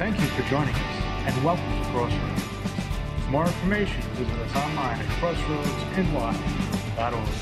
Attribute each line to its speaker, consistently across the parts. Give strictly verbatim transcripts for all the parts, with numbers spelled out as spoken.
Speaker 1: Thank you for joining us, and welcome to Crossroads. For more information, visit us online at crossroads n y dot org.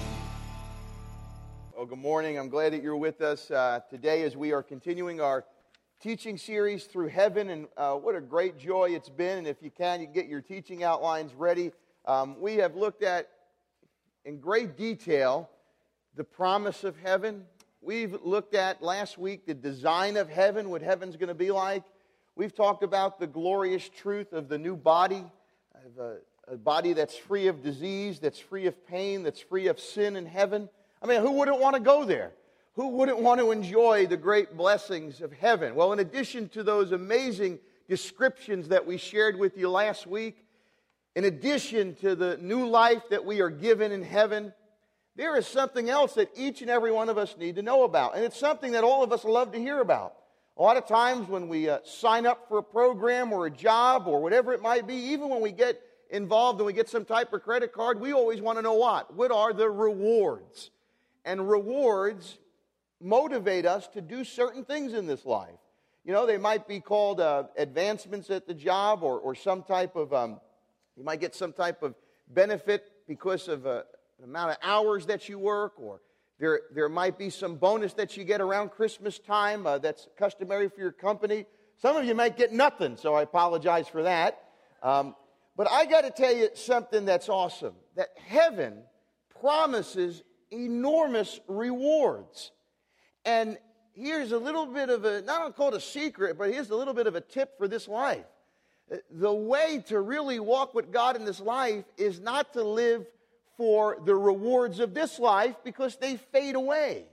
Speaker 2: Well, good morning. I'm glad that you're with us uh, today as we are continuing our teaching series through heaven, and uh, what a great joy it's been. And if you can, you can get your teaching outlines ready. Um, we have looked at, in great detail, the promise of heaven. We've looked at, last week, the design of heaven, what heaven's going to be like. We've talked about the glorious truth of the new body, of a, a body that's free of disease, that's free of pain, that's free of sin in heaven. I mean, who wouldn't want to go there? Who wouldn't want to enjoy the great blessings of heaven? Well, in addition to those amazing descriptions that we shared with you last week, in addition to the new life that we are given in heaven, there is something else that each and every one of us need to know about. And it's something that all of us love to hear about. A lot of times when we uh, sign up for a program or a job or whatever it might be, even when we get involved and we get some type of credit card, we always want to know what? What are the rewards? And rewards motivate us to do certain things in this life. You know, they might be called uh, advancements at the job, or, or some type of, um, you might get some type of benefit because of uh, the amount of hours that you work, or there, there might be some bonus that you get around Christmas time uh, that's customary for your company. Some of you might get nothing, so I apologize for that. Um, but I got to tell you something that's awesome, that heaven promises enormous rewards. And here's a little bit of a, not I'll call it a secret, but here's a little bit of a tip for this life. The way to really walk with God in this life is not to live for the rewards of this life, because they fade away.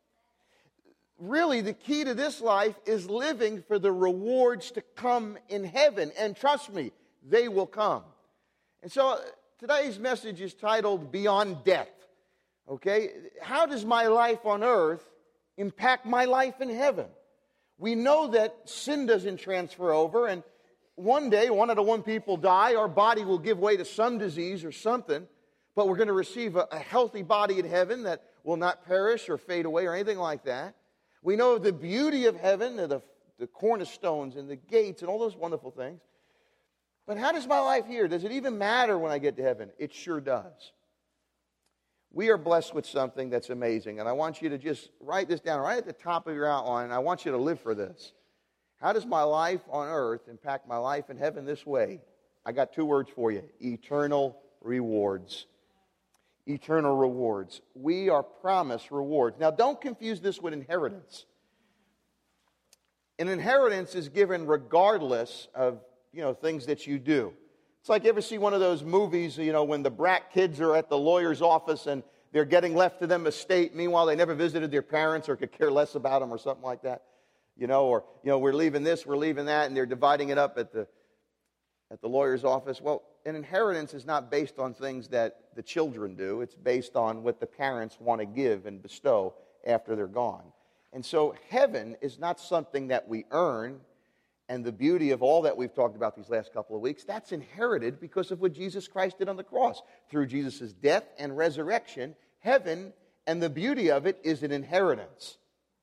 Speaker 2: Really, the key to this life is living for the rewards to come in heaven. And trust me, they will come. And so today's message is titled Beyond Death. Okay? How does my life on earth impact my life in heaven? We know that sin doesn't transfer over, and one day, one out of one people die, our body will give way to some disease or something, but we're going to receive a, a healthy body in heaven that will not perish or fade away or anything like that. We know the beauty of heaven, the, the cornerstones and the gates and all those wonderful things. But how does my life here? Does it even matter when I get to heaven? It sure does. We are blessed with something that's amazing, and I want you to just write this down right at the top of your outline, and I want you to live for this. How does my life on earth impact my life in heaven this way? I got two words for you: eternal rewards. Eternal rewards. We are promised rewards. Now, don't confuse this with inheritance. An inheritance is given regardless of, you know, things that you do. It's like, you ever see one of those movies, you know, when the brat kids are at the lawyer's office and they're getting left to them estate. Meanwhile, they never visited their parents or could care less about them or something like that. You know, or, you know, we're leaving this, we're leaving that, and they're dividing it up at the at the lawyer's office. Well, an inheritance is not based on things that the children do. It's based on what the parents want to give and bestow after they're gone. And so heaven is not something that we earn. And the beauty of all that we've talked about these last couple of weeks, that's inherited because of what Jesus Christ did on the cross. Through Jesus' death and resurrection, heaven and the beauty of it is an inheritance.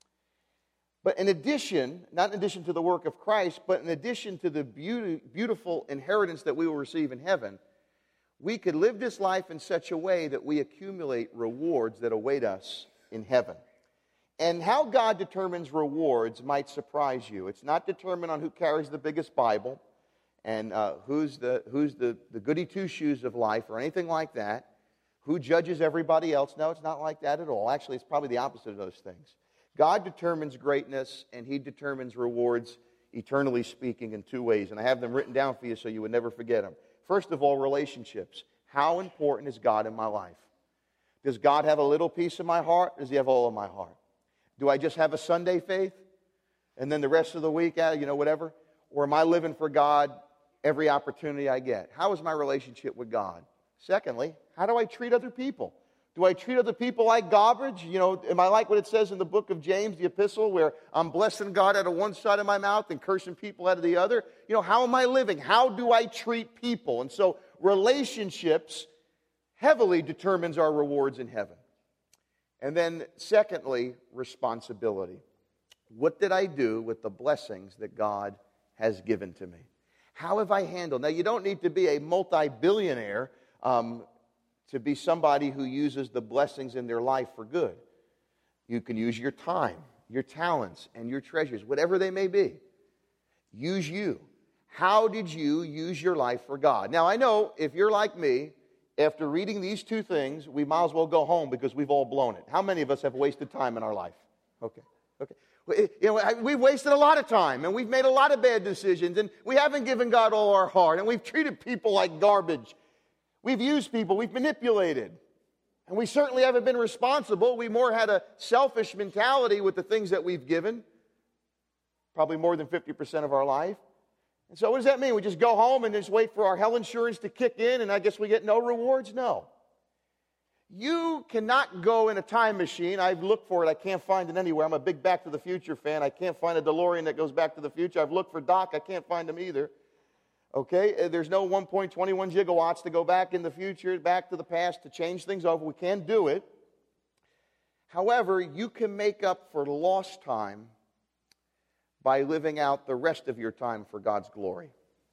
Speaker 2: But in addition, not in addition to the work of Christ, but in addition to the beauty, beautiful inheritance that we will receive in heaven, we could live this life in such a way that we accumulate rewards that await us in heaven. And how God determines rewards might surprise you. It's not determined on who carries the biggest Bible and uh, who's the who's the, the goody two-shoes of life or anything like that, who judges everybody else. No, it's not like that at all. Actually, it's probably the opposite of those things. God determines greatness, and He determines rewards, eternally speaking, in two ways. And I have them written down for you so you would never forget them. First of all, relationships. How important is God in my life? Does God have a little piece of my heart? Or does He have all of my heart? Do I just have a Sunday faith, and then the rest of the week, you know, whatever? Or am I living for God every opportunity I get? How is my relationship with God? Secondly, how do I treat other people? Do I treat other people like garbage? You know, am I like what it says in the book of James, the epistle, where I'm blessing God out of one side of my mouth and cursing people out of the other? You know, how am I living? How do I treat people? And so relationships heavily determines our rewards in heaven. And then secondly, responsibility. What did I do with the blessings that God has given to me. How have I handled? Now, you don't need to be a multi-billionaire um, to be somebody who uses the blessings in their life for good. You can use your time, your talents, and your treasures, whatever they may be. Use you. How did you use your life for God? Now, I know if you're like me, after reading these two things, we might as well go home because we've all blown it. How many of us have wasted time in our life? Okay, okay. You know, we've wasted a lot of time, and we've made a lot of bad decisions, and we haven't given God all our heart, and we've treated people like garbage. We've used people, we've manipulated, and we certainly haven't been responsible. We more had a selfish mentality with the things that we've given, probably more than fifty percent of our life. And so what does that mean? We just go home and just wait for our health insurance to kick in, and I guess we get no rewards? No. You cannot go in a time machine. I've looked for it. I can't find it anywhere. I'm a big Back to the Future fan. I can't find a DeLorean that goes back to the future. I've looked for Doc. I can't find him either. Okay? There's no one point two one gigawatts to go back in the future, back to the past, to change things over. We can't do it. However, you can make up for lost time by living out the rest of your time for God's glory.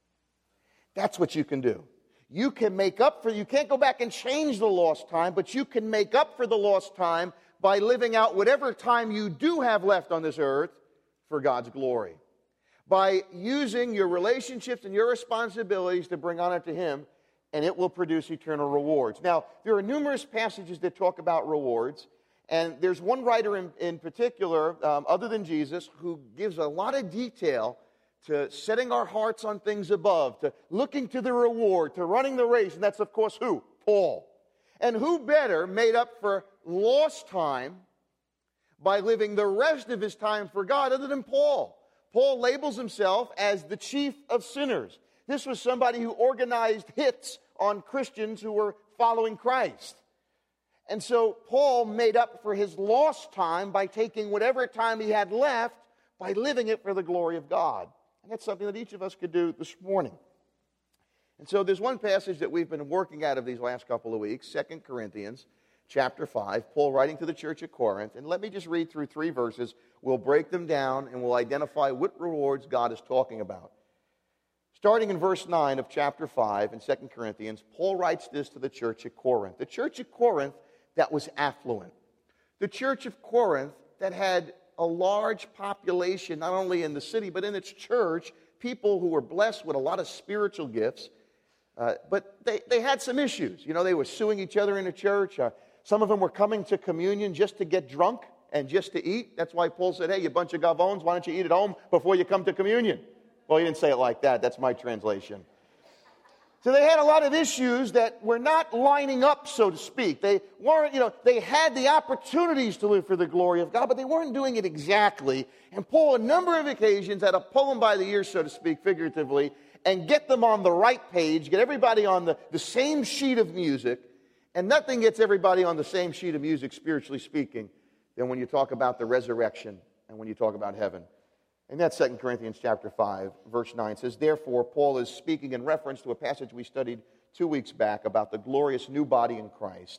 Speaker 2: That's what you can do. You can make up for, you can't go back and change the lost time, but you can make up for the lost time by living out whatever time you do have left on this earth for God's glory. By using your relationships and your responsibilities to bring honor to Him, and it will produce eternal rewards. Now, there are numerous passages that talk about rewards, and there's one writer in, in particular, um, other than Jesus, who gives a lot of detail to setting our hearts on things above, to looking to the reward, to running the race. And that's, of course, who? Paul. And who better made up for lost time by living the rest of his time for God other than Paul? Paul labels himself as the chief of sinners. This was somebody who organized hits on Christians who were following Christ. And so Paul made up for his lost time by taking whatever time he had left by living it for the glory of God. And that's something that each of us could do this morning. And so there's one passage that we've been working out of these last couple of weeks, Second Corinthians chapter five, Paul writing to the church at Corinth. And let me just read through three verses. We'll break them down and we'll identify what rewards God is talking about. Starting in verse nine of chapter five in Second Corinthians, Paul writes this to the church at Corinth. The church at Corinth that was affluent. The church of Corinth that had a large population, not only in the city, but in its church, people who were blessed with a lot of spiritual gifts. Uh, but they, they had some issues. You know, they were suing each other in the church. Uh, some of them were coming to communion just to get drunk and just to eat. That's why Paul said, hey, you bunch of gavones, why don't you eat at home before you come to communion? Well, he didn't say it like that. That's my translation. So they had a lot of issues that were not lining up, so to speak. They weren't, you know, they had the opportunities to live for the glory of God, but they weren't doing it exactly. And Paul, a number of occasions, had to pull them by the ears, so to speak, figuratively, and get them on the right page, get everybody on the, the same sheet of music. And nothing gets everybody on the same sheet of music, spiritually speaking, than when you talk about the resurrection and when you talk about heaven. And that's Second Corinthians chapter five, verse nine says, therefore, Paul is speaking in reference to a passage we studied two weeks back about the glorious new body in Christ.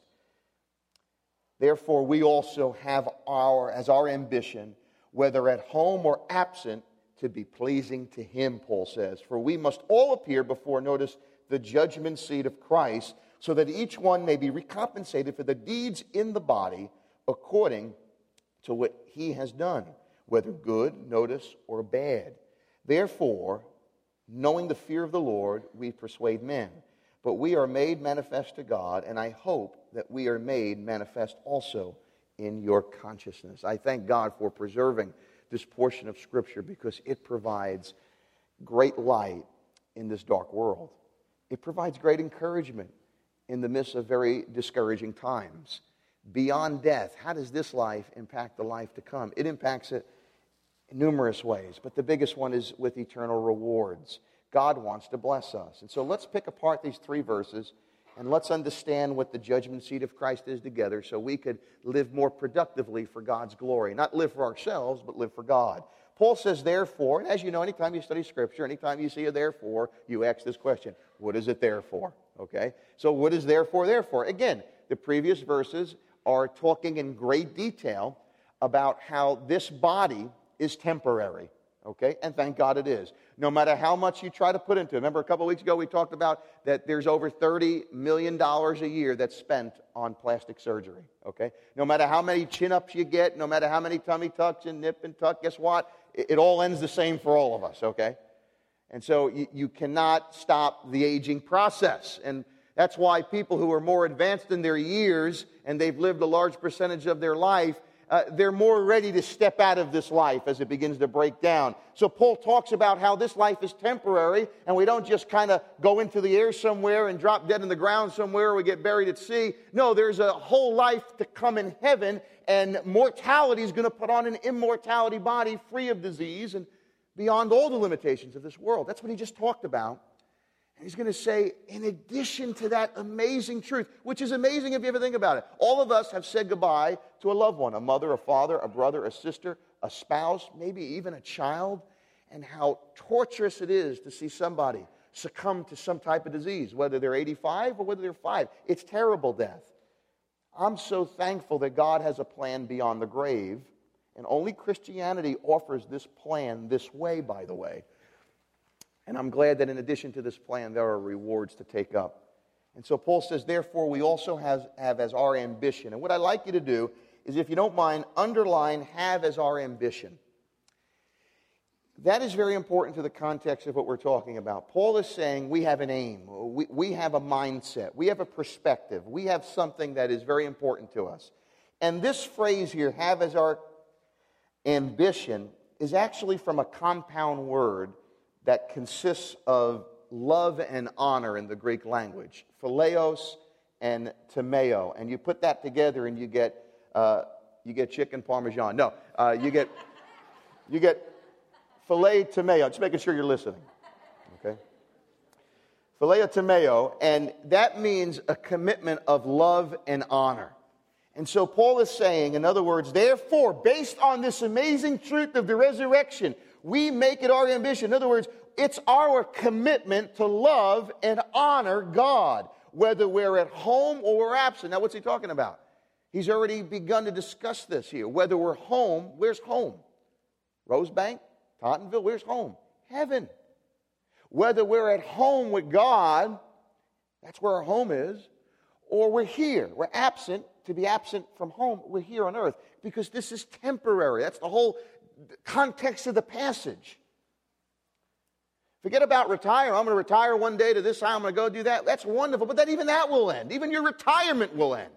Speaker 2: Therefore, we also have our, as our ambition, whether at home or absent, to be pleasing to Him, Paul says. For we must all appear before, notice, the judgment seat of Christ, so that each one may be recompensated for the deeds in the body according to what he has done, whether good, notice, or bad. Therefore, knowing the fear of the Lord, we persuade men. But we are made manifest to God, and I hope that we are made manifest also in your consciousness. I thank God for preserving this portion of Scripture because it provides great light in this dark world. It provides great encouragement in the midst of very discouraging times. Beyond death, how does this life impact the life to come? It impacts it in numerous ways, but the biggest one is with eternal rewards. God wants to bless us. And so let's pick apart these three verses and let's understand what the judgment seat of Christ is together so we could live more productively for God's glory. Not live for ourselves, but live for God. Paul says, therefore, and as you know, anytime you study Scripture, anytime you see a therefore, you ask this question, what is it there for? Okay? So what is therefore there for? Again, the previous verses are talking in great detail about how this body is temporary. Okay? And thank God it is. No matter how much you try to put into it. Remember a couple of weeks ago we talked about that there's over thirty million dollars a year that's spent on plastic surgery. Okay? No matter how many chin-ups you get, no matter how many tummy tucks and nip and tuck, guess what? It, it all ends the same for all of us. Okay? And so you, you cannot stop the aging process. And that's why people who are more advanced in their years and they've lived a large percentage of their life, Uh, they're more ready to step out of this life as it begins to break down. So Paul talks about how this life is temporary, and we don't just kind of go into the air somewhere and drop dead in the ground somewhere, or we get buried at sea. No, there's a whole life to come in heaven, and mortality is going to put on an immortality body free of disease and beyond all the limitations of this world. That's what he just talked about. And he's going to say, in addition to that amazing truth, which is amazing if you ever think about it. All of us have said goodbye to a loved one, a mother, a father, a brother, a sister, a spouse, maybe even a child, and how torturous it is to see somebody succumb to some type of disease, whether they're eighty-five or whether they're five. It's terrible death. I'm so thankful that God has a plan beyond the grave, and only Christianity offers this plan this way, by the way. And I'm glad that in addition to this plan, there are rewards to take up. And so Paul says, therefore, we also have, have as our ambition. And what I'd like you to do is, if you don't mind, underline have as our ambition. That is very important to the context of what we're talking about. Paul is saying we have an aim. We, we have a mindset. We have a perspective. We have something that is very important to us. And this phrase here, have as our ambition, is actually from a compound word that consists of love and honor in the Greek language, phileos and timeo, and you put that together and you get uh, you get chicken parmesan. No, uh, you get you get filet timeo. Just making sure you're listening. Okay, phileo timeo, and that means a commitment of love and honor. And so Paul is saying, in other words, therefore, based on this amazing truth of the resurrection, we make it our ambition. In other words, it's our commitment to love and honor God, whether we're at home or we're absent. Now, what's he talking about? He's already begun to discuss this here. Whether we're home, where's home? Rosebank? Tottenville? Where's home? Heaven. Whether we're at home with God, that's where our home is, or we're here. We're absent. To be absent from home, we're here on earth, because this is temporary. That's the whole context of the passage. Forget about retire. I'm going to retire one day to this time. I'm going to go do that. That's wonderful. But then even that will end. Even your retirement will end.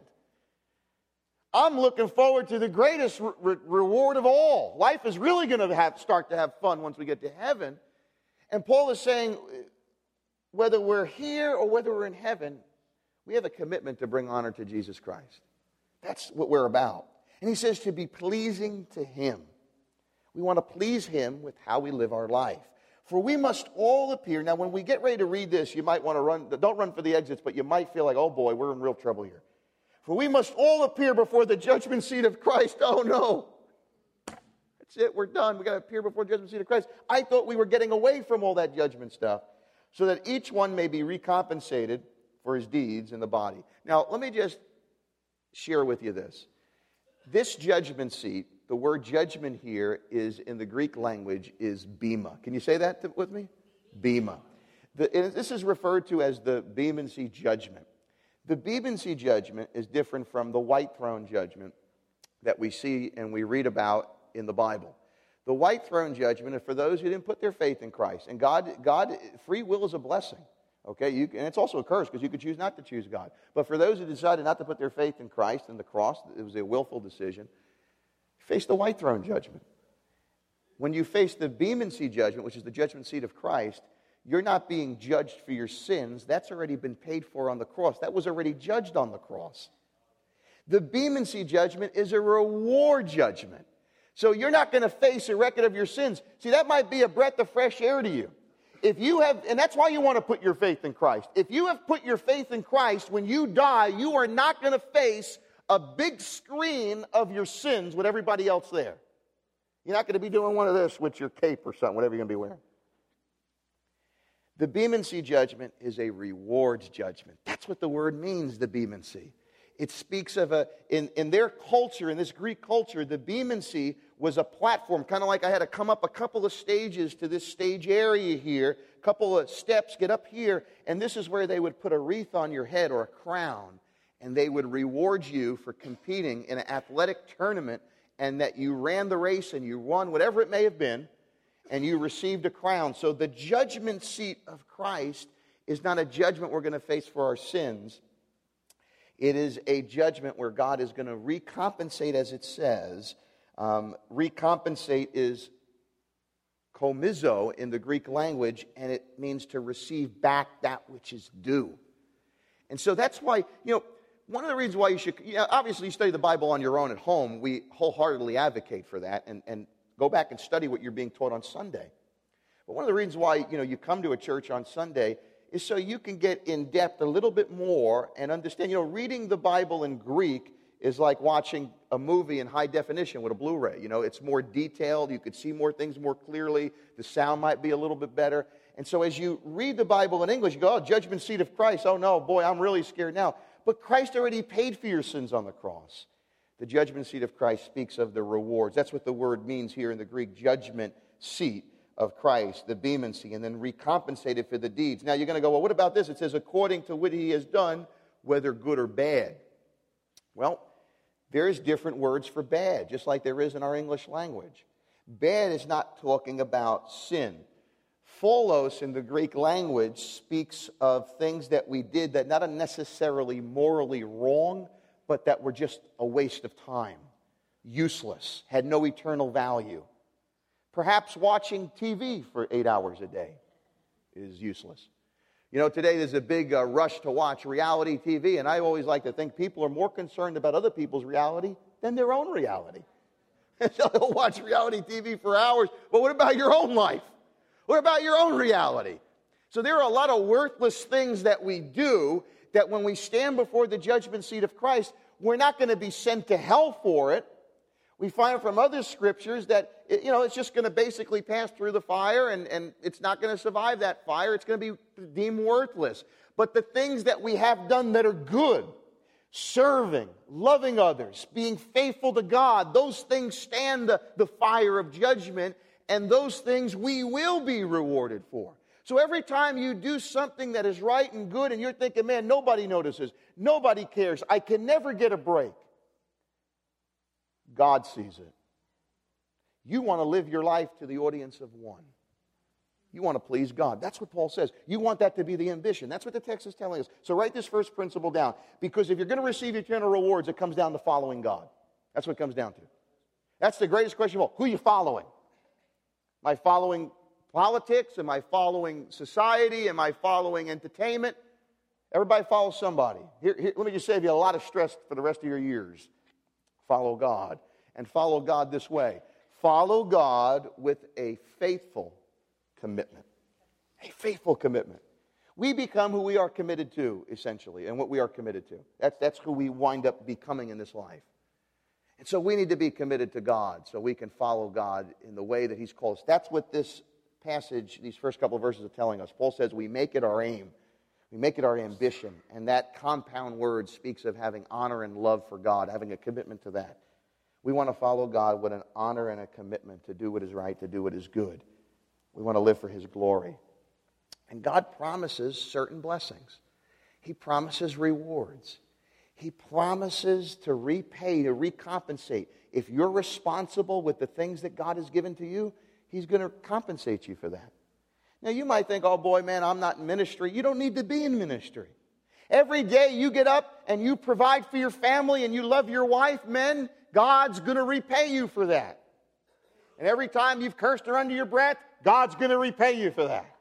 Speaker 2: I'm looking forward to the greatest re- reward of all. Life is really going to have, start to have fun once we get to heaven. And Paul is saying, whether we're here or whether we're in heaven, we have a commitment to bring honor to Jesus Christ. That's what we're about. And he says to be pleasing to him. We want to please him with how we live our life. For we must all appear. Now, when we get ready to read this, you might want to run. Don't run for the exits, but you might feel like, oh boy, we're in real trouble here. For we must all appear before the judgment seat of Christ. Oh no. That's it. We're done. We've got to appear before the judgment seat of Christ. I thought we were getting away from all that judgment stuff, so that each one may be recompensated for his deeds in the body. Now, let me just share with you this. This judgment seat, the word judgment here is, in the Greek language, is bema. Can you say that to, with me? Bema. The, this is referred to as the Bema seat judgment. The Bema seat judgment is different from the white throne judgment that we see and we read about in the Bible. The white throne judgment is for those who didn't put their faith in Christ. And God, God, free will is a blessing. Okay, you, and it's also a curse, because you could choose not to choose God. But for those who decided not to put their faith in Christ and the cross, it was a willful decision, face the white throne judgment. When you face the Bema seat judgment, which is the judgment seat of Christ, you're not being judged for your sins. That's already been paid for on the cross. That was already judged on the cross. The Bema seat judgment is a reward judgment. So you're not going to face a record of your sins. See, that might be a breath of fresh air to you. If you have, and that's why you want to put your faith in Christ. If you have put your faith in Christ, when you die, you are not going to face a big screen of your sins with everybody else there. You're not going to be doing one of this with your cape or something, whatever you're going to be wearing. The Bema seat judgment is a rewards judgment. That's what the word means, the Bema seat. It speaks of a, in, in their culture, in this Greek culture, the Bema Sea was a platform, kind of like I had to come up a couple of stages to this stage area here, a couple of steps, get up here, and this is where they would put a wreath on your head or a crown, and they would reward you for competing in an athletic tournament, and that you ran the race and you won, whatever it may have been, and you received a crown. So the judgment seat of Christ is not a judgment we're going to face for our sins. It is a judgment where God is going to recompensate, as it says. Um, recompensate is komizo in the Greek language, and it means to receive back that which is due. And so that's why, you know, one of the reasons why you should, you know, obviously you study the Bible on your own at home. We wholeheartedly advocate for that, and, and go back and study what you're being taught on Sunday. But one of the reasons why, you know, you come to a church on Sunday is so you can get in depth a little bit more and understand. You know, reading the Bible in Greek is like watching a movie in high definition with a Blu-ray. You know, it's more detailed. You could see more things more clearly. The sound might be a little bit better. And so as you read the Bible in English, you go, oh, judgment seat of Christ. Oh, no, boy, I'm really scared now. But Christ already paid for your sins on the cross. The judgment seat of Christ speaks of the rewards. That's what the word means here in the Greek, judgment seat of Christ, the Bema Sea, and then recompensated for the deeds. Now you're going to go, well, what about this? It says, according to what he has done, whether good or bad. Well, there's different words for bad, just like there is in our English language. Bad is not talking about sin. Pholos in the Greek language speaks of things that we did that not necessarily morally wrong, but that were just a waste of time, useless, had no eternal value. Perhaps watching T V for eight hours a day is useless. You know, today there's a big uh, rush to watch reality T V, and I always like to think people are more concerned about other people's reality than their own reality. So they'll watch reality T V for hours, but what about your own life? What about your own reality? So there are a lot of worthless things that we do that when we stand before the judgment seat of Christ, we're not going to be sent to hell for it. We find from other scriptures that, you know, it's just going to basically pass through the fire, and, and it's not going to survive that fire. It's going to be deemed worthless. But the things that we have done that are good, serving, loving others, being faithful to God, those things stand the, the fire of judgment, and those things we will be rewarded for. So every time you do something that is right and good, and you're thinking, man, nobody notices, nobody cares, I can never get a break. God sees it. You want to live your life to the audience of one. You want to please God. That's what Paul says. You want that to be the ambition. That's what the text is telling us. So write this first principle down. Because if you're going to receive eternal rewards, it comes down to following God. That's what it comes down to. That's the greatest question of all. Who are you following? Am I following politics? Am I following society? Am I following entertainment? Everybody follows somebody. Here, here, let me just save you a lot of stress for the rest of your years. Follow God. And follow God this way. Follow God with a faithful commitment. A faithful commitment. We become who we are committed to, essentially, and what we are committed to. That's, that's who we wind up becoming in this life. And so we need to be committed to God so we can follow God in the way that He's called us. That's what this passage, these first couple of verses are telling us. Paul says we make it our aim. We make it our ambition. And that compound word speaks of having honor and love for God, having a commitment to that. We want to follow God with an honor and a commitment to do what is right, to do what is good. We want to live for His glory. And God promises certain blessings. He promises rewards. He promises to repay, to recompensate. If you're responsible with the things that God has given to you, He's going to compensate you for that. Now, you might think, oh boy, man, I'm not in ministry. You don't need to be in ministry. Every day you get up and you provide for your family and you love your wife, men, God's going to repay you for that. And every time you've cursed her under your breath, God's going to repay you for that.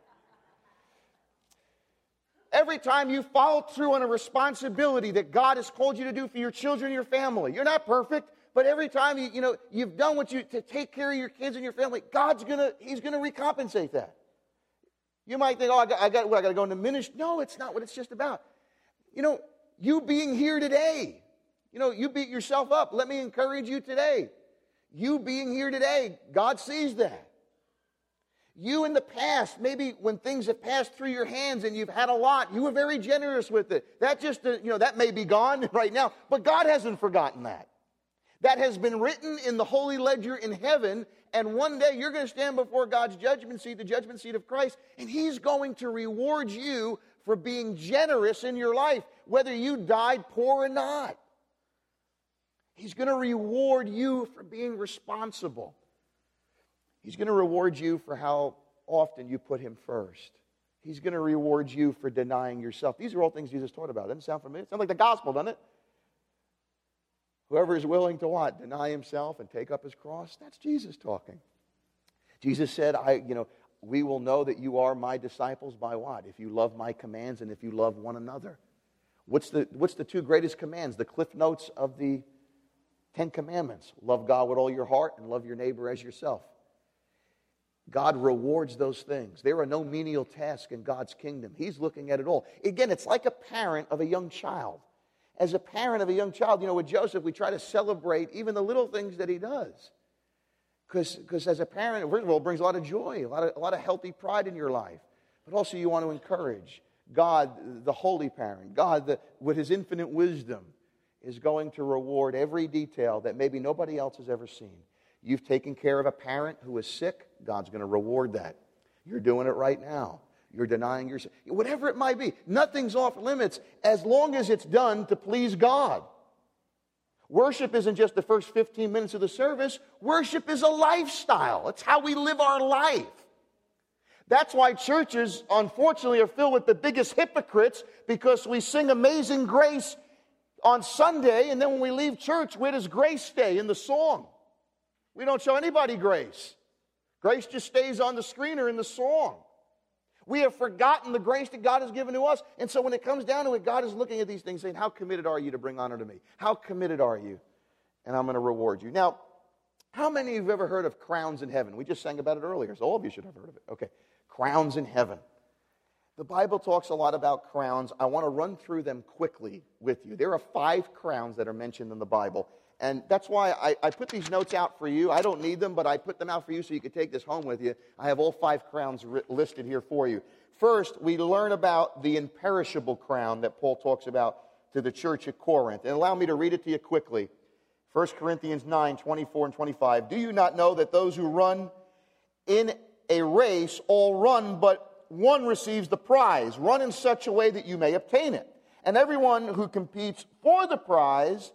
Speaker 2: Every time you follow through on a responsibility that God has called you to do for your children and your family. You're not perfect, but every time you, you know, you've done what you to take care of your kids and your family, God's going to, He's going to recompensate that. You might think, oh, I got, I got, what, I got to go into ministry. No, it's not what it's just about. You know, you being here today, you know, you beat yourself up. Let me encourage you today. You being here today, God sees that. You in the past, maybe when things have passed through your hands and you've had a lot, you were very generous with it. That just, uh, you know, that may be gone right now, but God hasn't forgotten that. That has been written in the Holy Ledger in heaven, and one day you're going to stand before God's judgment seat, the judgment seat of Christ, and He's going to reward you for being generous in your life, whether you died poor or not. He's going to reward you for being responsible. He's going to reward you for how often you put Him first. He's going to reward you for denying yourself. These are all things Jesus taught about. Doesn't it sound familiar? It sounds like the gospel, doesn't it? Whoever is willing to what? Deny himself and take up his cross. That's Jesus talking. Jesus said, I, you know, we will know that you are my disciples by what? If you love my commands and if you love one another. What's the, what's the two greatest commands? The cliff notes of the Ten Commandments. Love God with all your heart and love your neighbor as yourself. God rewards those things. There are no menial tasks in God's kingdom. He's looking at it all. Again, it's like a parent of a young child. As a parent of a young child, you know, with Joseph, we try to celebrate even the little things that he does. Because as a parent, first of all, it brings a lot of joy, a lot of, a lot of healthy pride in your life. But also you want to encourage God, the holy parent, God, the, with His infinite wisdom, is going to reward every detail that maybe nobody else has ever seen. You've taken care of a parent who is sick, God's going to reward that. You're doing it right now. You're denying yourself. Whatever it might be, nothing's off limits as long as it's done to please God. Worship isn't just the first fifteen minutes of the service. Worship is a lifestyle. It's how we live our life. That's why churches, unfortunately, are filled with the biggest hypocrites, because we sing Amazing Grace on Sunday, and then when we leave church, where does grace stay? In the song. We don't show anybody grace. Grace just stays on the screen or in the song. We have forgotten the grace that God has given to us. And so when it comes down to it, God is looking at these things saying, how committed are you to bring honor to me? How committed are you? And I'm going to reward you. Now, how many of you have ever heard of crowns in heaven? We just sang about it earlier, so all of you should have heard of it. Okay, crowns in heaven. The Bible talks a lot about crowns. I want to run through them quickly with you. There are five crowns that are mentioned in the Bible. And that's why I, I put these notes out for you. I don't need them, but I put them out for you so you could take this home with you. I have all five crowns ri- listed here for you. First, we learn about the imperishable crown that Paul talks about to the church at Corinth. And allow me to read it to you quickly. First Corinthians nine, twenty-four and twenty-five. Do you not know that those who run in a race all run, but one receives the prize? Run in such a way that you may obtain it. And everyone who competes for the prize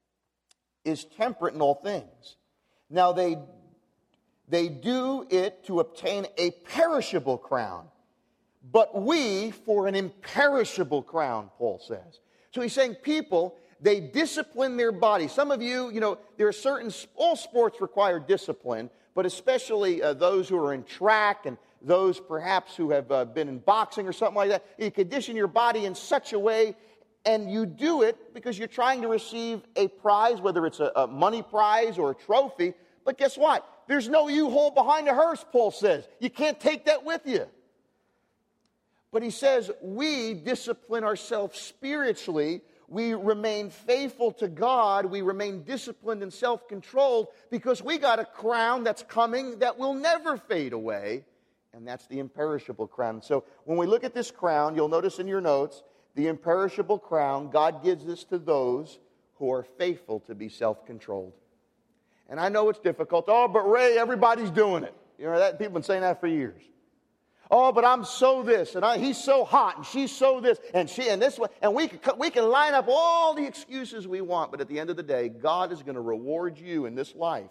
Speaker 2: is temperate in all things. Now they, they do it to obtain a perishable crown, but we for an imperishable crown, Paul says. So he's saying people, they discipline their body. Some of you, you know, there are certain, all sports require discipline, but especially uh, those who are in track and those perhaps who have uh, been in boxing or something like that. You condition your body in such a way, and you do it because you're trying to receive a prize, whether it's a, a money prize or a trophy. But guess what? There's no U-Haul behind the hearse, Paul says. You can't take that with you. But he says we discipline ourselves spiritually. We remain faithful to God. We remain disciplined and self-controlled because we got a crown that's coming that will never fade away, and that's the imperishable crown. So when we look at this crown, you'll notice in your notes, the imperishable crown, God gives this to those who are faithful to be self-controlled. And I know it's difficult. Oh, but Ray, everybody's doing it. You know, that people have been saying that for years. Oh, but I'm so this, and I, he's so hot, and she's so this, and she and this one, and we can we can line up all the excuses we want. But at the end of the day, God is going to reward you in this life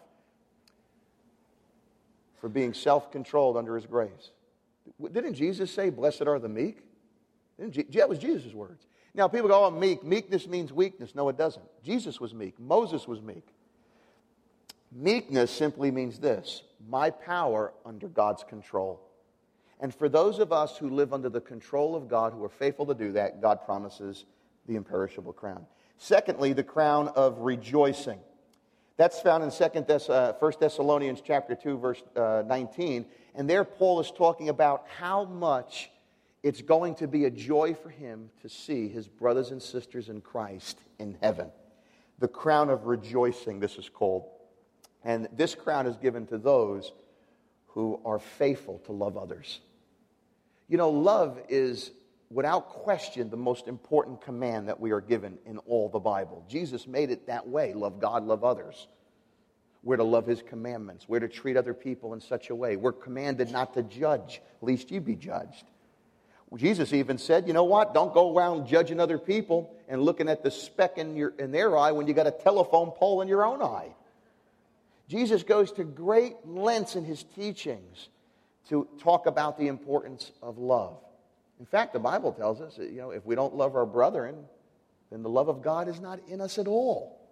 Speaker 2: for being self-controlled under His grace. Didn't Jesus say, "Blessed are the meek"? That was Jesus' words. Now, people go, oh, meek. Meekness means weakness. No, it doesn't. Jesus was meek. Moses was meek. Meekness simply means this: my power under God's control. And for those of us who live under the control of God, who are faithful to do that, God promises the imperishable crown. Secondly, the crown of rejoicing. That's found in Second Thess- uh, First Thessalonians chapter two, verse uh, nineteen. And there Paul is talking about how much it's going to be a joy for him to see his brothers and sisters in Christ in heaven. The crown of rejoicing, this is called. And this crown is given to those who are faithful to love others. You know, love is, without question, the most important command that we are given in all the Bible. Jesus made it that way. Love God, love others. We're to love His commandments. We're to treat other people in such a way. We're commanded not to judge, lest you be judged. Jesus even said, you know what? Don't go around judging other people and looking at the speck in, your, in their eye when you got a telephone pole in your own eye. Jesus goes to great lengths in His teachings to talk about the importance of love. In fact, the Bible tells us that, you know, if we don't love our brethren, then the love of God is not in us at all.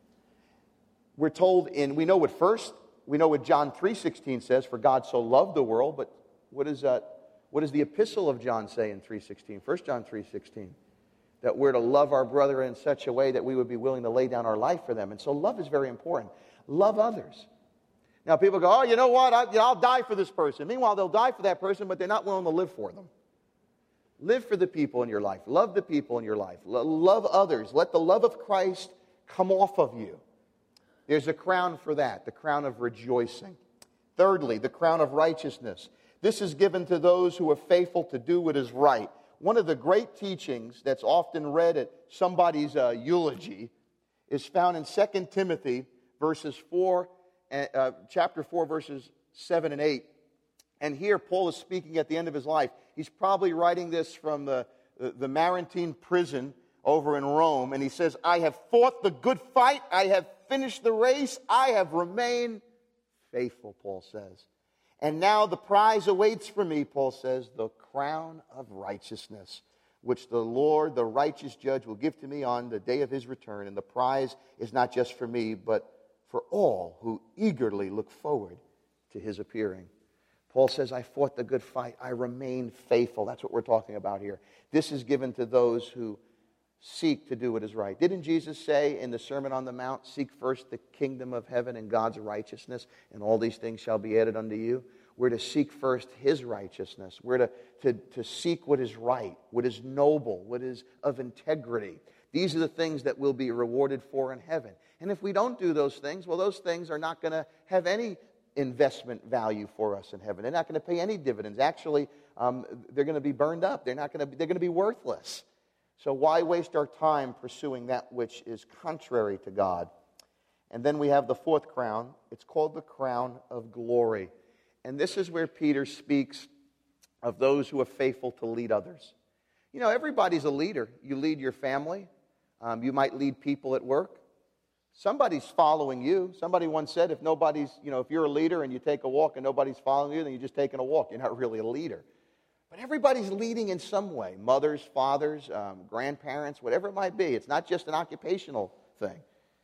Speaker 2: We're told in, we know what first, we know what John three sixteen says, for God so loved the world, but what is that? What does the epistle of John say in three sixteen? First John three sixteen. That we're to love our brother in such a way that we would be willing to lay down our life for them. And so love is very important. Love others. Now people go, oh, you know what? I, you know, I'll die for this person. Meanwhile, they'll die for that person, but they're not willing to live for them. Live for the people in your life. Love the people in your life. Lo- love others. Let the love of Christ come off of you. There's a crown for that, the crown of rejoicing. Thirdly, the crown of righteousness. This is given to those who are faithful to do what is right. One of the great teachings that's often read at somebody's uh, eulogy is found in Second Timothy verses four, uh, chapter four, verses seven and eight. And here Paul is speaking at the end of his life. He's probably writing this from the, the, the Mamertine prison over in Rome. And he says, I have fought the good fight. I have finished the race. I have remained faithful, Paul says. And now the prize awaits for me, Paul says, the crown of righteousness, which the Lord, the righteous judge, will give to me on the day of His return. And the prize is not just for me, but for all who eagerly look forward to His appearing. Paul says, I fought the good fight. I remain faithful. That's what we're talking about here. This is given to those who seek to do what is right. Didn't Jesus say in the Sermon on the Mount, seek first the kingdom of heaven and God's righteousness, and all these things shall be added unto you? We're to seek first His righteousness. We're to, to, to seek what is right, what is noble, what is of integrity. These are the things that we'll be rewarded for in heaven. And if we don't do those things, well, those things are not going to have any investment value for us in heaven. They're not going to pay any dividends. Actually, um, they're going to be burned up. They're not going to. They're going to be worthless. So why waste our time pursuing that which is contrary to God? And then we have the fourth crown. It's called the crown of glory. And this is where Peter speaks of those who are faithful to lead others. You know, everybody's a leader. You lead your family. Um, you might lead people at work. Somebody's following you. Somebody once said, if nobody's, you know, if you're a leader and you take a walk and nobody's following you, then you're just taking a walk. You're not really a leader. But everybody's leading in some way. Mothers, fathers, um, grandparents, whatever it might be. It's not just an occupational thing.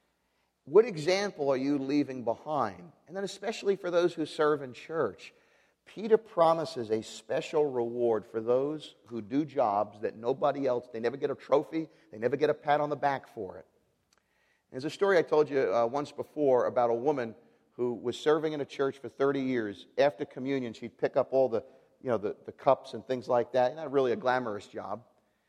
Speaker 2: What example are you leaving behind? And then especially for those who serve in church, Peter promises a special reward for those who do jobs that nobody else, they never get a trophy, they never get a pat on the back for it. There's a story I told you uh, once before about a woman who was serving in a church for thirty years. After communion, she'd pick up all the you know, the, the cups and things like that. Not really a glamorous job.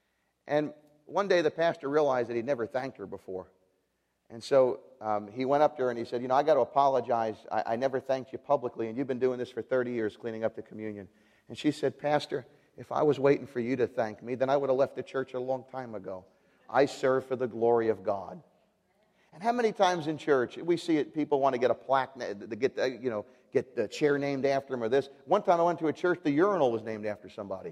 Speaker 2: And one day the pastor realized that he'd never thanked her before. And so um, he went up to her and he said, you know, I got to apologize. I, I never thanked you publicly, and you've been doing this for thirty years, cleaning up the communion. And she said, Pastor, if I was waiting for you to thank me, then I would have left the church a long time ago. I serve for the glory of God. And how many times in church we see it, people want to get a plaque, to get, you know, get the chair named after them or this. One time I went to a church, the urinal was named after somebody.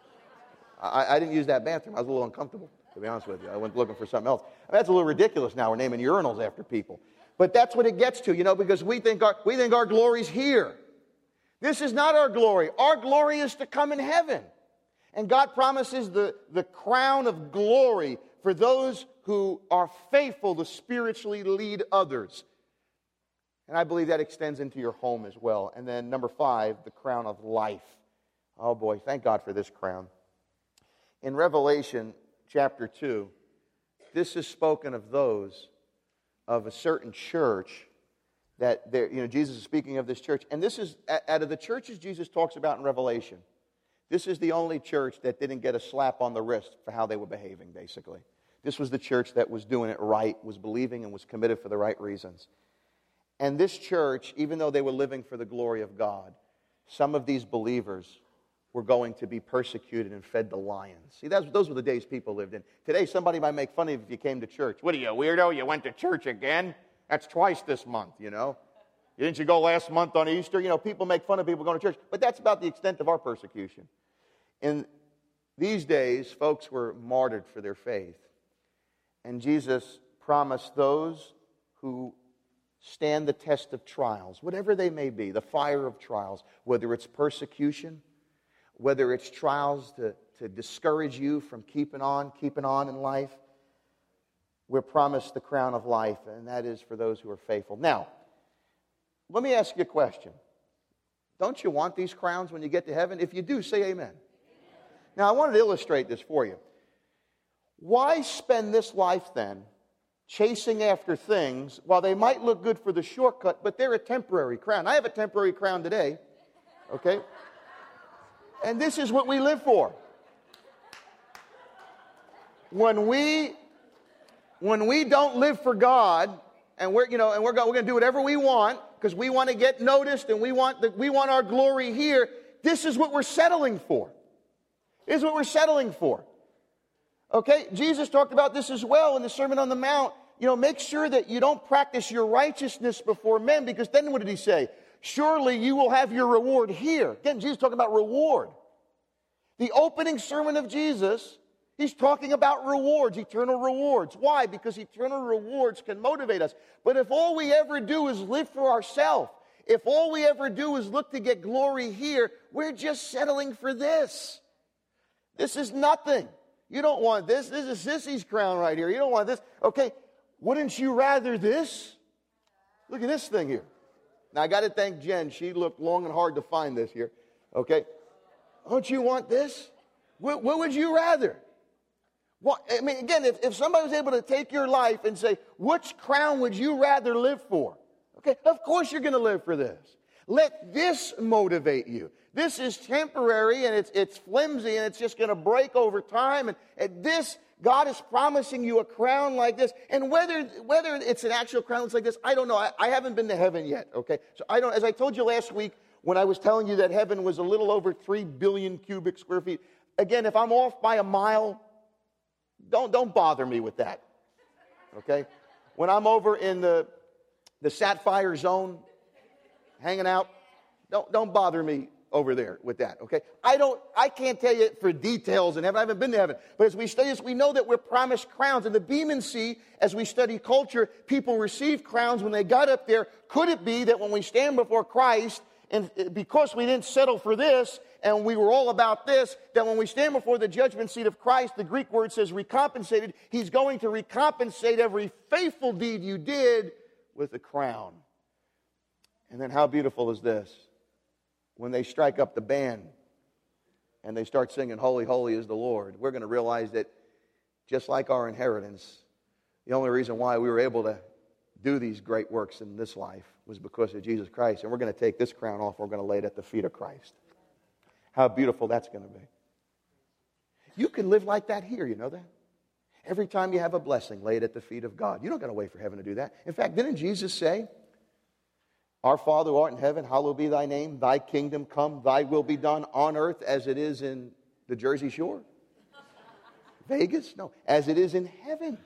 Speaker 2: I, I didn't use that bathroom. I was a little uncomfortable, to be honest with you. I went looking for something else. I mean, that's a little ridiculous now. We're naming urinals after people. But that's what it gets to, you know, because we think our, we think our glory's here. This is not our glory. Our glory is to come in heaven. And God promises the, the crown of glory for those who are faithful to spiritually lead others. And I believe that extends into your home as well. And then number five, the crown of life. Oh boy, thank God for this crown. In Revelation chapter two, this is spoken of those of a certain church that, you know, Jesus is speaking of this church. And this is, out of the churches Jesus talks about in Revelation, this is the only church that didn't get a slap on the wrist for how they were behaving, basically. This was the church that was doing it right, was believing and was committed for the right reasons. And this church, even though they were living for the glory of God, some of these believers were going to be persecuted and fed to lions. See, that's, those were the days people lived in. Today, somebody might make fun of you if you came to church. What are you, a weirdo? You went to church again? That's twice this month, you know. Didn't you go last month on Easter? You know, people make fun of people going to church. But that's about the extent of our persecution. In these days, folks were martyred for their faith. And Jesus promised those who stand the test of trials, whatever they may be, the fire of trials, whether it's persecution, whether it's trials to, to discourage you from keeping on, keeping on in life, we're promised the crown of life, and that is for those who are faithful. Now, let me ask you a question. Don't you want these crowns when you get to heaven? If you do, say amen. Amen. Now, I wanted to illustrate this for you. Why spend this life, then, chasing after things, while they might look good for the shortcut, but they're a temporary crown? I have a temporary crown today, okay? And this is what we live for. When we, when we don't live for God, and we're, you know, and we're going, we're going to do whatever we want because we want to get noticed and we want the, we want our glory here. This is what we're settling for. This is what we're settling for. Okay, Jesus talked about this as well in the Sermon on the Mount. You know, make sure that you don't practice your righteousness before men, because then what did he say? Surely you will have your reward here. Again, Jesus talking about reward. The opening sermon of Jesus, he's talking about rewards, eternal rewards. Why? Because eternal rewards can motivate us. But if all we ever do is live for ourselves, if all we ever do is look to get glory here, we're just settling for this. This is nothing. You don't want this. This is Sissy's crown right here. You don't want this. Okay, wouldn't you rather this? Look at this thing here. Now, I got to thank Jen. She looked long and hard to find this here. Okay? Don't you want this? What, what would you rather? What, I mean, again, if, if somebody was able to take your life and say, which crown would you rather live for? Okay, of course you're going to live for this. Let this motivate you. This is temporary, and it's, it's flimsy, and it's just going to break over time. And, and this, God is promising you a crown like this. And whether whether it's an actual crown that's like this, I don't know. I, I haven't been to heaven yet, okay? So I don't, as I told you last week when I was telling you that heaven was a little over three billion cubic square feet. Again, if I'm off by a mile, don't, don't bother me with that, okay? When I'm over in the, the Sapphire Zone, hanging out, don't, don't bother me over there with that, okay? I don't, I can't tell you for details in heaven. I haven't been to heaven. But as we study this, we know that we're promised crowns. In the Beeman Sea, as we study culture, people receive crowns when they got up there. Could it be that when we stand before Christ, and because we didn't settle for this, and we were all about this, that when we stand before the judgment seat of Christ, the Greek word says recompensated, he's going to recompensate every faithful deed you did with a crown. And then how beautiful is this? When they strike up the band and they start singing, Holy, Holy is the Lord, we're going to realize that just like our inheritance, the only reason why we were able to do these great works in this life was because of Jesus Christ. And we're going to take this crown off, we're going to lay it at the feet of Christ. How beautiful that's going to be. You can live like that here, you know that? Every time you have a blessing, lay it at the feet of God. You don't got to wait for heaven to do that. In fact, didn't Jesus say, Our Father who art in heaven, hallowed be thy name. Thy kingdom come, thy will be done on earth as it is in the Jersey Shore. Vegas? No, as it is in heaven.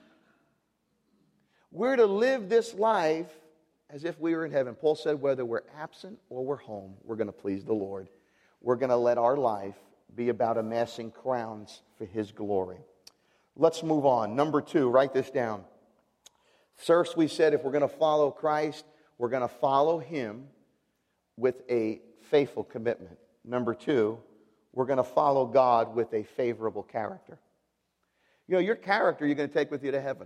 Speaker 2: We're to live this life as if we were in heaven. Paul said whether we're absent or we're home, we're going to please the Lord. We're going to let our life be about amassing crowns for His glory. Let's move on. Number two, write this down. First, we said if we're going to follow Christ, we're going to follow Him with a faithful commitment. Number two, we're going to follow God with a favorable character. You know, your character you're going to take with you to heaven.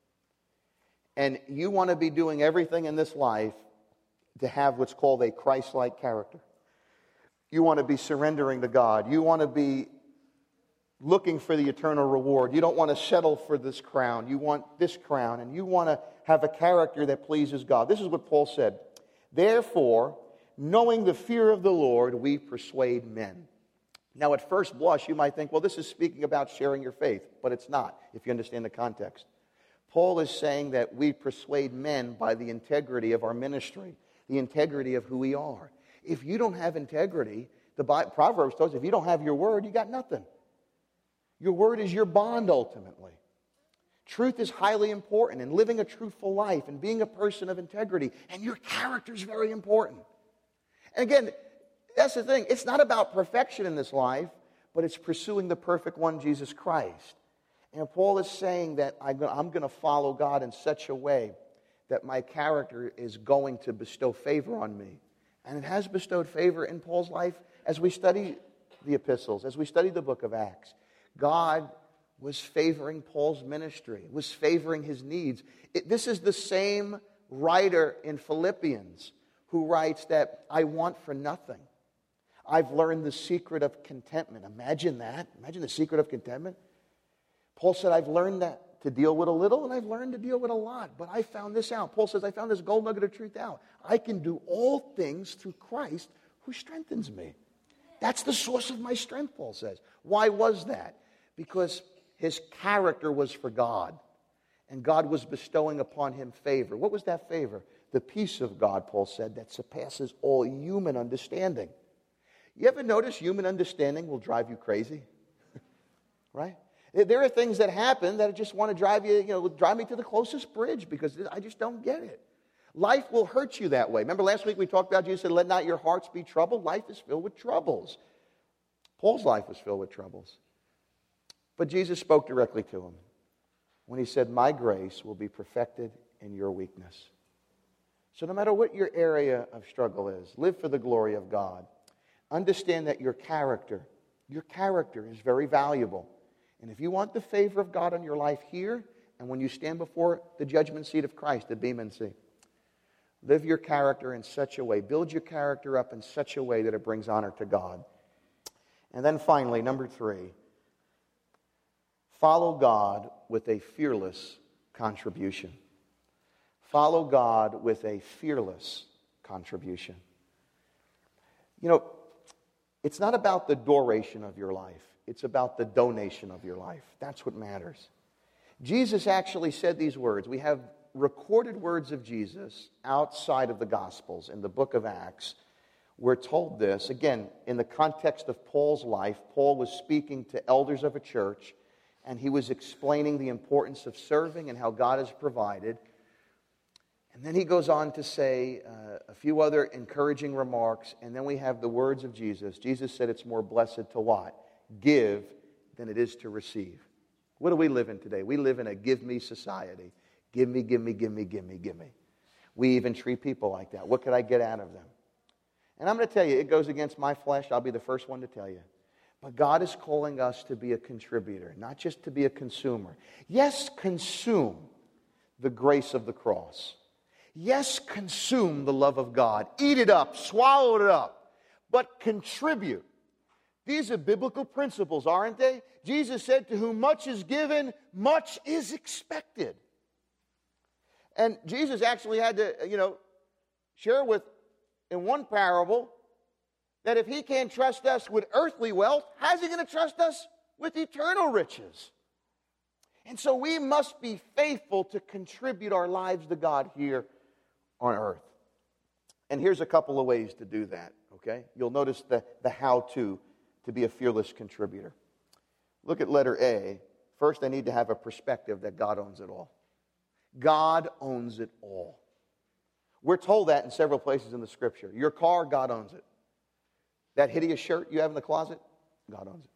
Speaker 2: And you want to be doing everything in this life to have what's called a Christ-like character. You want to be surrendering to God. You want to be looking for the eternal reward. You don't want to settle for this crown. You want this crown, and you want to have a character that pleases God. This is what Paul said. Therefore, knowing the fear of the Lord, we persuade men. Now, at first blush, you might think, well, this is speaking about sharing your faith, but it's not, if you understand the context. Paul is saying that we persuade men by the integrity of our ministry, the integrity of who we are. If you don't have integrity, the Bible, Proverbs tells us, if you don't have your word, you got nothing. Your word is your bond ultimately. Truth is highly important, and living a truthful life and being a person of integrity, and your character is very important. And again, that's the thing. It's not about perfection in this life, but it's pursuing the perfect one, Jesus Christ. And Paul is saying that I'm going to follow God in such a way that my character is going to bestow favor on me. And it has bestowed favor in Paul's life as we study the epistles, as we study the book of Acts. God was favoring Paul's ministry, was favoring his needs. It, this is the same writer in Philippians who writes that I want for nothing. I've learned the secret of contentment. Imagine that. Imagine the secret of contentment. Paul said, I've learned that to deal with a little, and I've learned to deal with a lot. But I found this out. Paul says, I found this gold nugget of truth out. I can do all things through Christ who strengthens me. That's the source of my strength, Paul says. Why was that? Because his character was for God, and God was bestowing upon him favor. What was that favor? The peace of God, Paul said, that surpasses all human understanding. You ever notice human understanding will drive you crazy? Right? There are things that happen that just want to drive you, you know, drive me to the closest bridge because I just don't get it. Life will hurt you that way. Remember last week we talked about, Jesus said, let not your hearts be troubled. Life is filled with troubles. Paul's life was filled with troubles. But Jesus spoke directly to him when he said, my grace will be perfected in your weakness. So no matter what your area of struggle is, live for the glory of God. Understand that your character, your character is very valuable. And if you want the favor of God on your life here, and when you stand before the judgment seat of Christ, the Bema Seat, live your character in such a way, build your character up in such a way that it brings honor to God. And then finally, number three, follow God with a fearless contribution. Follow God with a fearless contribution. You know, it's not about the duration of your life. It's about the donation of your life. That's what matters. Jesus actually said these words. We have recorded words of Jesus outside of the Gospels in the book of Acts. We're told this, again, in the context of Paul's life. Paul was speaking to elders of a church, and he was explaining the importance of serving and how God has provided. And then he goes on to say uh, a few other encouraging remarks, and then we have the words of Jesus. Jesus said it's more blessed to what? Give than it is to receive. What do we live in today? We live in a give me society. Give me, give me, give me, give me, give me. We even treat people like that. What could I get out of them? And I'm going to tell you, it goes against my flesh. I'll be the first one to tell you. But God is calling us to be a contributor, not just to be a consumer. Yes, consume the grace of the cross. Yes, consume the love of God. Eat it up, swallow it up. But contribute. These are biblical principles, aren't they? Jesus said, to whom much is given, much is expected. And Jesus actually had to, you know, share with, in one parable, that if he can't trust us with earthly wealth, how's he going to trust us with eternal riches? And so we must be faithful to contribute our lives to God here on earth. And here's a couple of ways to do that, okay? You'll notice the, the how-to to be a fearless contributor. Look at letter A. First, I need to have a perspective that God owns it all. God owns it all. We're told that in several places in the Scripture. Your car, God owns it. That hideous shirt you have in the closet, God owns it.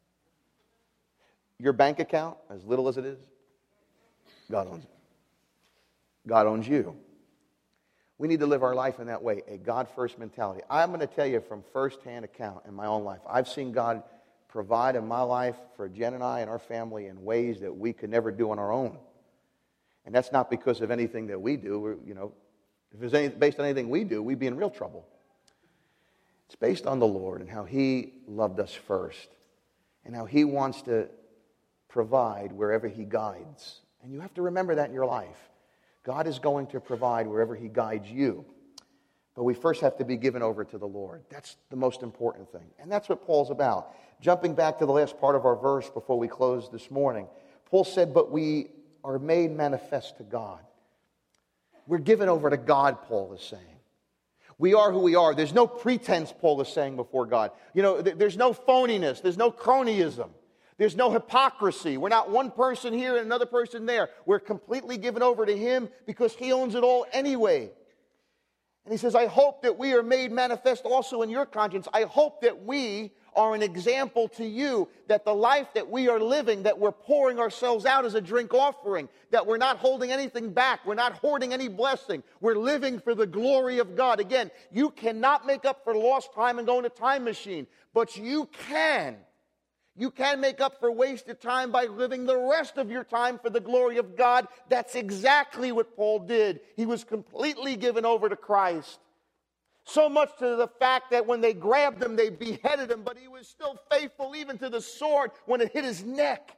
Speaker 2: Your bank account, as little as it is, God owns it. God owns you. We need to live our life in that way, a God-first mentality. I'm going to tell you from first-hand account in my own life. I've seen God provide in my life for Jen and I and our family in ways that we could never do on our own. And that's not because of anything that we do. We're, you know, if it's any, based on anything we do, we'd be in real trouble. It's based on the Lord and how He loved us first and how He wants to provide wherever He guides. And you have to remember that in your life. God is going to provide wherever He guides you. But we first have to be given over to the Lord. That's the most important thing. And that's what Paul's about. Jumping back to the last part of our verse before we close this morning, Paul said, but we are made manifest to God. We're given over to God, Paul is saying. We are who we are. There's no pretense, Paul is saying, before God. You know, th- there's no phoniness. There's no cronyism. There's no hypocrisy. We're not one person here and another person there. We're completely given over to Him because He owns it all anyway. And he says, I hope that we are made manifest also in your conscience. I hope that we are an example to you, that the life that we are living, that we're pouring ourselves out as a drink offering, that we're not holding anything back, we're not hoarding any blessing, we're living for the glory of God. Again, you cannot make up for lost time and go in a time machine, but you can. You can make up for wasted time by living the rest of your time for the glory of God. That's exactly what Paul did. He was completely given over to Christ. So much to the fact that when they grabbed him, they beheaded him, but he was still faithful even to the sword when it hit his neck.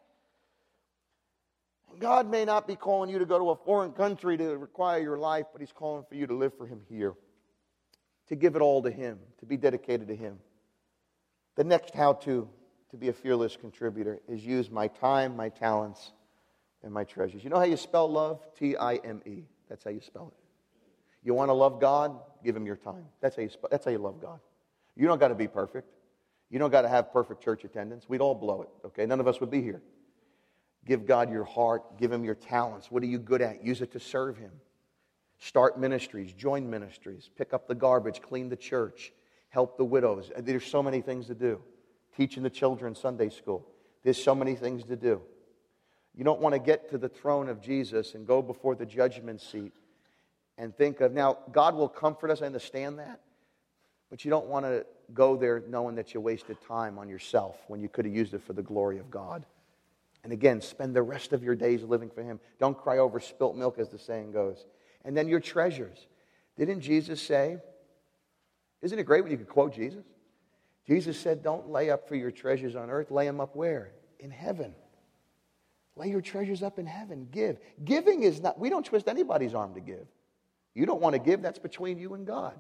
Speaker 2: And God may not be calling you to go to a foreign country to require your life, but He's calling for you to live for Him here, to give it all to Him, to be dedicated to Him. The next how-to to be a fearless contributor is use my time, my talents, and my treasures. You know how you spell love? T I M E. That's how you spell it. You want to love God? Give Him your time. That's how you spell, that's how you love God. You don't got to be perfect. You don't got to have perfect church attendance. We'd all blow it, okay? None of us would be here. Give God your heart. Give Him your talents. What are you good at? Use it to serve Him. Start ministries. Join ministries. Pick up the garbage. Clean the church. Help the widows. There's so many things to do. Teaching the children Sunday school. There's so many things to do. You don't want to get to the throne of Jesus and go before the judgment seat and think of, now, God will comfort us, I understand that, but you don't want to go there knowing that you wasted time on yourself when you could have used it for the glory of God. And again, spend the rest of your days living for Him. Don't cry over spilt milk, as the saying goes. And then your treasures. Didn't Jesus say, isn't it great when you could quote Jesus? Jesus said, don't lay up for your treasures on earth. Lay them up where? In heaven. Lay your treasures up in heaven. Give. Giving is not, we don't twist anybody's arm to give. You don't want to give, that's between you and God.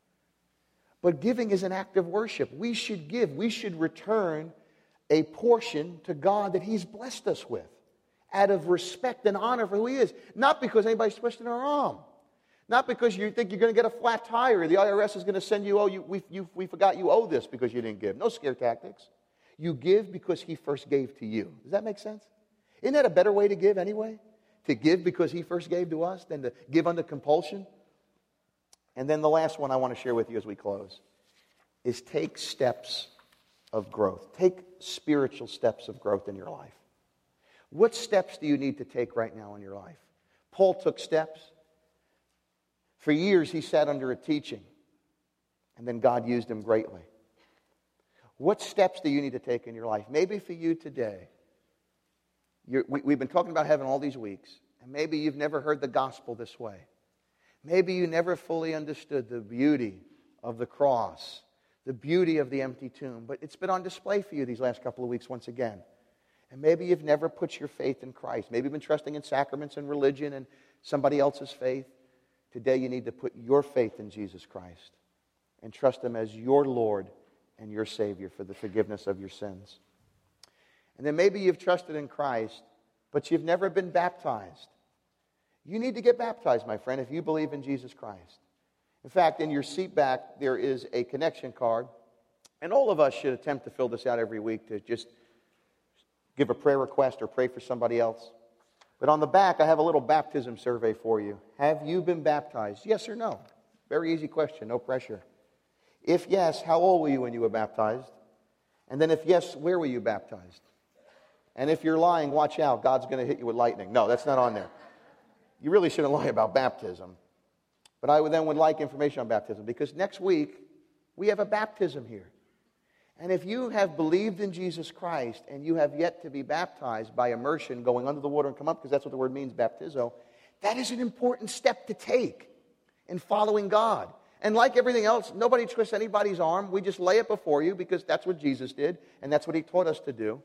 Speaker 2: But giving is an act of worship. We should give. We should return a portion to God that He's blessed us with out of respect and honor for who He is. Not because anybody's twisting our arm. Not because you think you're going to get a flat tire or the I R S is going to send you, oh, you, we, you, we forgot you owe this because you didn't give. No scare tactics. You give because He first gave to you. Does that make sense? Isn't that a better way to give anyway? To give because He first gave to us than to give under compulsion? And then the last one I want to share with you as we close is take steps of growth. Take spiritual steps of growth in your life. What steps do you need to take right now in your life? Paul took steps. For years he sat under a teaching, and then God used him greatly. What steps do you need to take in your life? Maybe for you today, you're, we, we've been talking about heaven all these weeks, and maybe you've never heard the gospel this way. Maybe you never fully understood the beauty of the cross, the beauty of the empty tomb, but it's been on display for you these last couple of weeks once again. And maybe you've never put your faith in Christ. Maybe you've been trusting in sacraments and religion and somebody else's faith. Today you need to put your faith in Jesus Christ and trust Him as your Lord and your Savior for the forgiveness of your sins. And then maybe you've trusted in Christ, but you've never been baptized. You need to get baptized, my friend, if you believe in Jesus Christ. In fact, in your seat back, there is a connection card, and all of us should attempt to fill this out every week to just give a prayer request or pray for somebody else. But on the back, I have a little baptism survey for you. Have you been baptized? Yes or no? Very easy question, no pressure. If yes, how old were you when you were baptized? And then if yes, where were you baptized? And if you're lying, watch out. God's going to hit you with lightning. No, that's not on there. You really shouldn't lie about baptism. But I would then would like information on baptism, because next week we have a baptism here. And if you have believed in Jesus Christ and you have yet to be baptized by immersion, going under the water and come up, because that's what the word means, baptizo, that is an important step to take in following God. And like everything else, nobody twists anybody's arm. We just lay it before you because that's what Jesus did, and that's what He taught us to do.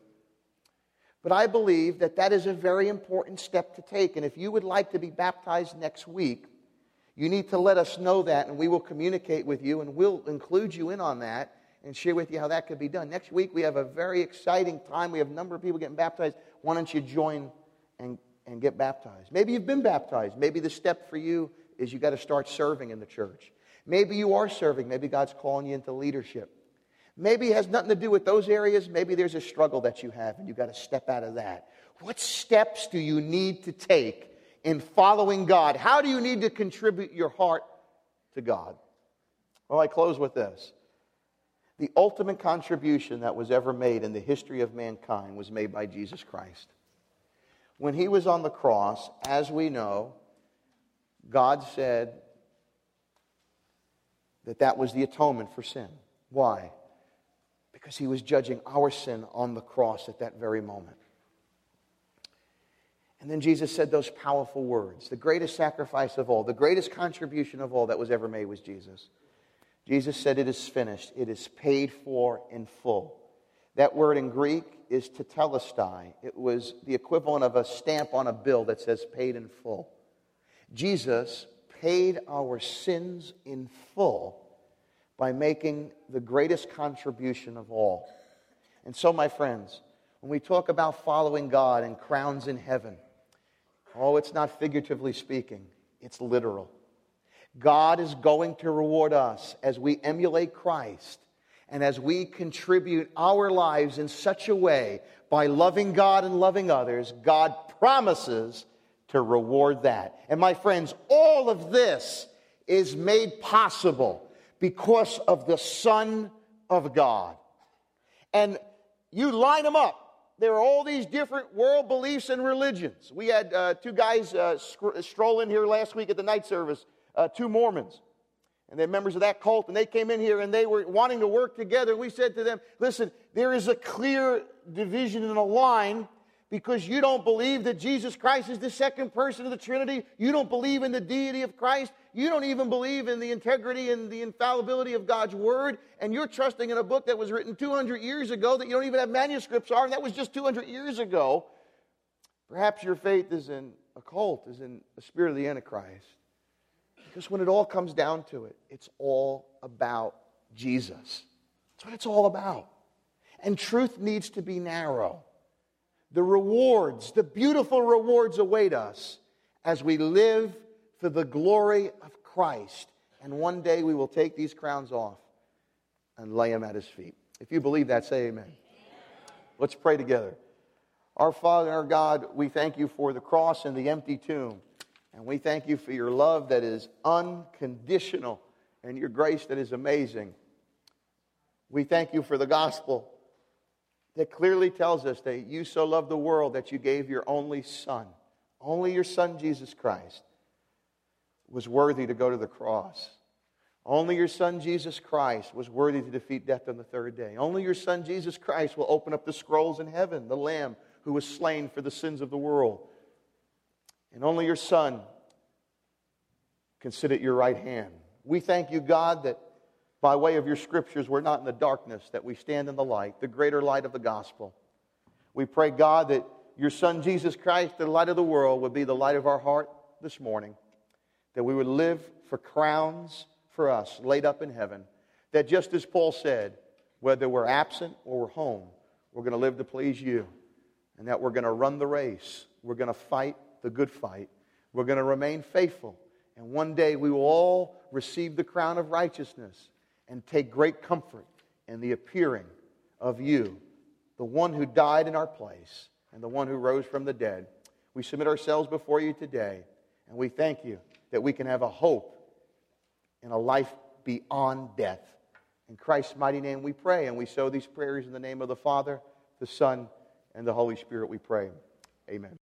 Speaker 2: But I believe that that is a very important step to take. And if you would like to be baptized next week, you need to let us know that, and we will communicate with you, and we'll include you in on that and share with you how that could be done. Next week, we have a very exciting time. We have a number of people getting baptized. Why don't you join and, and get baptized? Maybe you've been baptized. Maybe the step for you is you got to start serving in the church. Maybe you are serving. Maybe God's calling you into leadership. Maybe it has nothing to do with those areas. Maybe there's a struggle that you have and you've got to step out of that. What steps do you need to take in following God? How do you need to contribute your heart to God? Well, I close with this. The ultimate contribution that was ever made in the history of mankind was made by Jesus Christ. When he was on the cross, as we know, God said that that was the atonement for sin. Why? Because he was judging our sin on the cross at that very moment. And then Jesus said those powerful words. The greatest sacrifice of all, the greatest contribution of all that was ever made was Jesus. Jesus said, "It is finished. It is paid for in full." That word in Greek is tetelestai. It was the equivalent of a stamp on a bill that says paid in full. Jesus paid our sins in full by making the greatest contribution of all. And so, my friends, when we talk about following God and crowns in heaven, oh, it's not figuratively speaking, it's literal. God is going to reward us as we emulate Christ and as we contribute our lives in such a way by loving God and loving others. God promises to reward that. And my friends, all of this is made possible because of the Son of God. And you line them up. There are all these different world beliefs and religions. We had uh, two guys uh, stroll in here last week at the night service, uh, two Mormons. And they're members of that cult, and they came in here and they were wanting to work together. And we said to them, listen, there is a clear division in a line because you don't believe that Jesus Christ is the second person of the Trinity. You don't believe in the deity of Christ. You don't even believe in the integrity and the infallibility of God's Word. And you're trusting in a book that was written two hundred years ago that you don't even have manuscripts on, and that was just two hundred years ago. Perhaps your faith is in a cult, is in the spirit of the Antichrist. Because when it all comes down to it, it's all about Jesus. That's what it's all about. And truth needs to be narrow. The rewards, the beautiful rewards await us as we live for the glory of Christ. And one day we will take these crowns off and lay them at His feet. If you believe that, say amen. Amen. Let's pray together. Our Father, our God, we thank you for the cross and the empty tomb. And we thank you for your love that is unconditional and your grace that is amazing. We thank you for the gospel that clearly tells us that you so loved the world that you gave your only Son. Only your Son, Jesus Christ, was worthy to go to the cross. Only your Son, Jesus Christ, was worthy to defeat death on the third day. Only your Son, Jesus Christ, will open up the scrolls in heaven, the Lamb who was slain for the sins of the world. And only your Son can sit at your right hand. We thank you, God, that by way of your scriptures, we're not in the darkness, that we stand in the light, the greater light of the gospel. We pray, God, that your Son, Jesus Christ, the light of the world, would be the light of our heart this morning, that we would live for crowns for us laid up in heaven, that just as Paul said, whether we're absent or we're home, we're going to live to please you, and that we're going to run the race, we're going to fight the good fight, we're going to remain faithful, and one day we will all receive the crown of righteousness and take great comfort in the appearing of you, the one who died in our place and the one who rose from the dead. We submit ourselves before you today, and we thank you that we can have a hope in a life beyond death. In Christ's mighty name we pray, and we sow these prayers in the name of the Father, the Son, and the Holy Spirit we pray. Amen.